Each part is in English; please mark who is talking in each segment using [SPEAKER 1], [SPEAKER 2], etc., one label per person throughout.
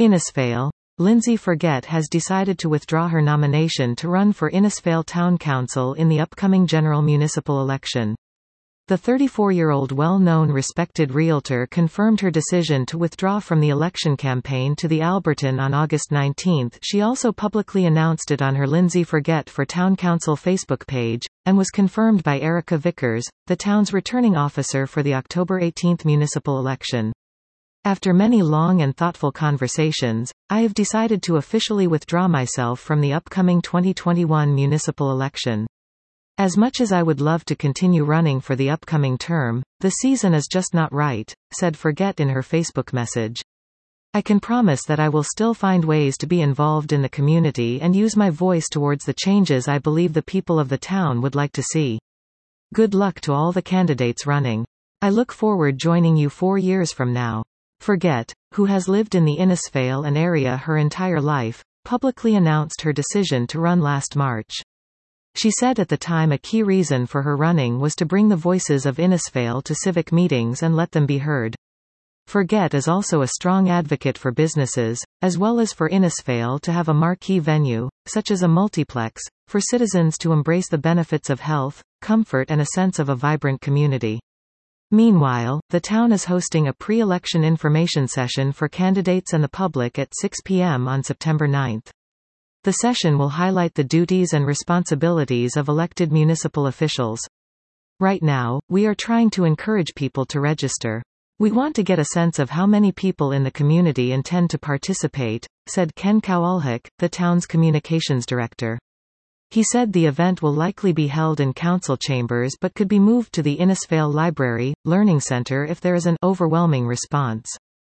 [SPEAKER 1] Innisfail. Lindsay Forget has decided to withdraw her nomination to run for Innisfail Town Council in the upcoming general municipal election. The 34-year-old well-known respected realtor confirmed her decision to withdraw from the election campaign to the Alberton on August 19. She also publicly announced it on her Lindsay Forget for Town Council Facebook page, and was confirmed by Erica Vickers, the town's returning officer for the October 18 municipal election. After many long and thoughtful conversations, I have decided to officially withdraw myself from the upcoming 2021 municipal election. As much as I would love to continue running for the upcoming term, the season is just not right, said Forget in her Facebook message. I can promise that I will still find ways to be involved in the community and use my voice towards the changes I believe the people of the town would like to see. Good luck to all the candidates running. I look forward joining you 4 years from now. Forget, who has lived in the Innisfail and area her entire life, publicly announced her decision to run last March. She said at the time a key reason for her running was to bring the voices of Innisfail to civic meetings and let them be heard. Forget is also a strong advocate for businesses, as well as for Innisfail to have a marquee venue, such as a multiplex, for citizens to embrace the benefits of health, comfort and a sense of a vibrant community. Meanwhile, the town is hosting a pre-election information session for candidates and the public at 6 p.m. on September 9. The session will highlight the duties and responsibilities of elected municipal officials. Right now, we are trying to encourage people to register. We want to get a sense of how many people in the community intend to participate, said Ken Kowalczyk, the town's communications director. He said the event will likely be held in council chambers but could be moved to the Innisfail Library, Learning Center if there is an overwhelming response.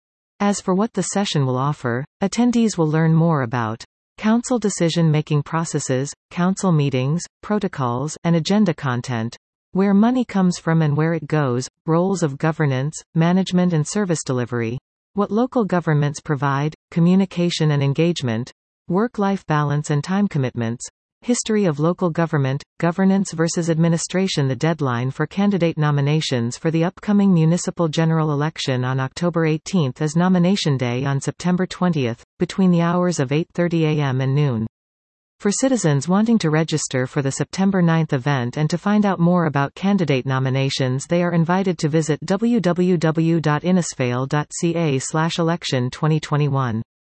[SPEAKER 1] As for what the session will offer, attendees will learn more about council decision-making processes, council meetings, protocols, and agenda content, where money comes from and where it goes, roles of governance, management and service delivery, what local governments provide, communication and engagement, work-life balance and time commitments, history of local government, governance versus administration. The deadline for candidate nominations for the upcoming municipal general election on October 18 is nomination day on September 20, between the hours of 8:30 a.m. and noon. For citizens wanting to register for the September 9 event and to find out more about candidate nominations, they are invited to visit www.innisfail.ca/election2021.